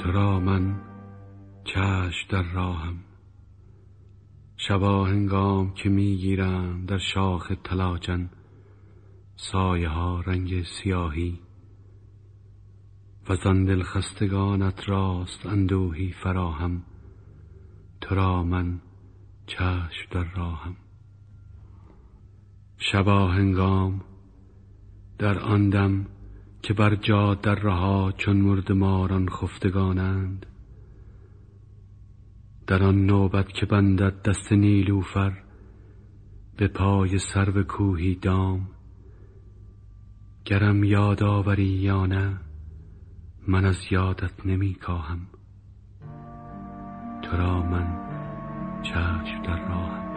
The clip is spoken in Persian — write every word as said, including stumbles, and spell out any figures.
تو را من چشم در راهم، شبا هنگام که میگیرم در شاخ طلاجن سایه ها رنگ سیاهی، و زان دل خستگانت راست اندوهی فراهم. تو را من چشم در راهم. شبا هنگام در آن دم که بر جاده در رها چون مردماران خفتگانند، در آن نوبت که بندد دست نیلوفر به پای سرو کوهی دام، گرم یاد آوری یا نه من از یادت نمی کاهم. تو را من چشم در راهم.